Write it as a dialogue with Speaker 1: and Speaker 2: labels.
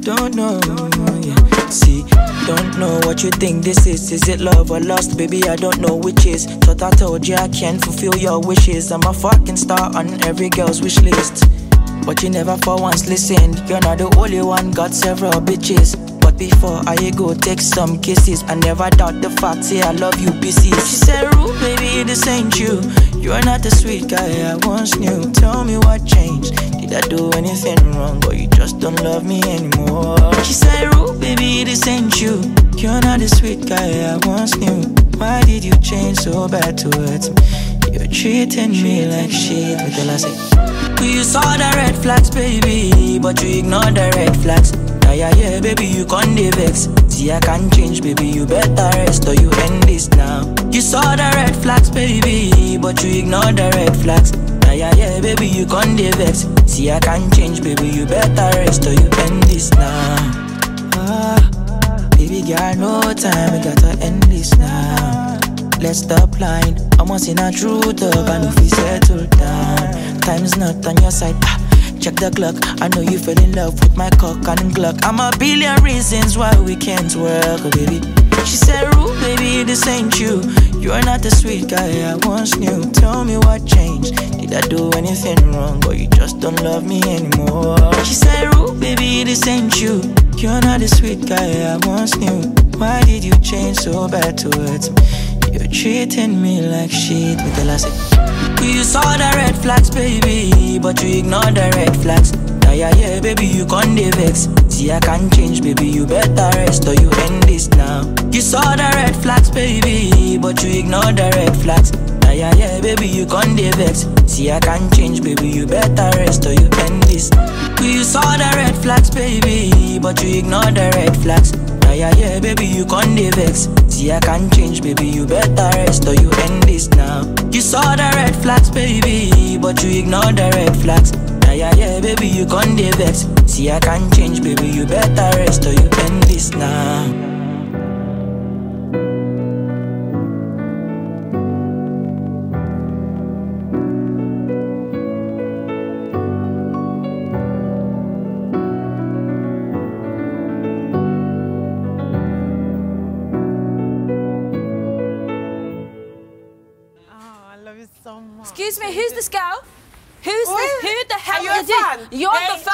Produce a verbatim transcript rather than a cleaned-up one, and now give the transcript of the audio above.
Speaker 1: don't know, yeah. See, don't know what you think this is. Is it love or lust? Baby, I don't know which is. Thought I told you I can't fulfill your wishes. I'm a fucking star on every girl's wish list. But you never for once listened. You're not the only one, got several bitches. But before I go take some kisses, I never doubt the fact, say I love you pieces. She said, Rude, baby, this ain't you. You're not the sweet guy I once knew. Tell me what changed. Did I do anything wrong, or you just don't love me anymore? She said, Rude, baby, this ain't you. You're not the sweet guy I once knew. Why did you change so bad towards me? You're treating me like shit. Until I say, you saw the red flags, baby, but you ignored the red flags. Yeah, yeah, yeah, baby, you can't vex. See, I can't change, baby, you better rest or you end this now. You saw the red flags, baby, but you ignored the red flags. Yeah, yeah, yeah, baby, you can't vex. See, I can't change, baby, you better rest or you end this now. Ah, baby, girl, no time, we gotta end this now. Let's stop lying, I'm once in a true dog, I know if we settle down. Time's not on your side, ah. Check the clock, I know you fell in love with my cock and Glock. I'm a billion reasons why we can't work, oh baby. She said, Rude, baby, this ain't you. You're not the sweet guy I once knew. Tell me what changed. Did I do anything wrong, or you just don't love me anymore? She said, Rude, baby, this ain't you. You're not the sweet guy I once knew. Why did you change so bad towards me? You're treating me like shit. Until I say, you saw the red flags, baby, but you ignored the red flags. Yeah, yeah, yeah, baby, you can't vex. See, I can't change, baby, you better rest or you end this now. You saw the red flags, baby, but you ignored the red flags. Yeah, yeah, yeah, baby, you can't vex. See, I can't change, baby, you better rest or you end this. You saw the red flags, baby, but you ignored the red flags. Yeah, yeah, yeah, baby, you can't vex. See, I can't change, baby, you better rest or you end this now. You saw the red flags, baby, but you ignored the red flags. Yeah, yeah, yeah, baby, you can't vex. See, I can't change, baby, you better rest or you end this now.
Speaker 2: Excuse me, who's this girl? Who's
Speaker 3: Who
Speaker 2: this?
Speaker 3: is
Speaker 2: Who the hell
Speaker 3: Are you
Speaker 2: is
Speaker 3: a fan?
Speaker 2: it? You're
Speaker 3: Hey,
Speaker 2: the